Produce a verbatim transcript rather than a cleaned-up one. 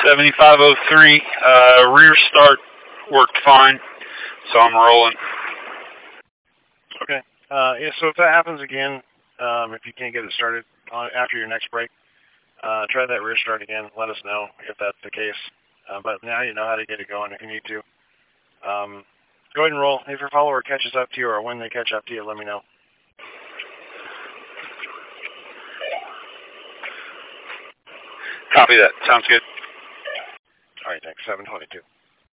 seventy-five oh three. Uh, rear start worked fine, so I'm rolling. Okay. Uh, yeah, so if that happens again, um, if you can't get it started on, after your next break, uh, try that rear start again. Let us know if that's the case. Uh, but now you know how to get it going if you need to. Um, go ahead and roll. If your follower catches up to you or when they catch up to you, let me know. Copy that. Sounds good. All right, thanks. seven twenty-two.